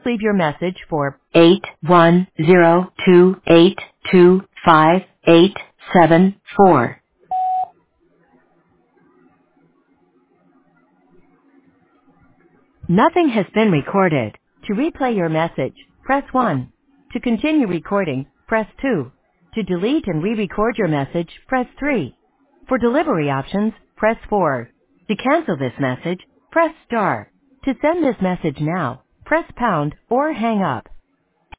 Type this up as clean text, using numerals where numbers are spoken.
Leave your message for 8102825874. Nothing has been recorded. To replay your message, press 1. To continue recording, press 2. To delete and re-record your message, press 3. For delivery options, press 4. To cancel this message, press star. To send this message now, press pound or hang up.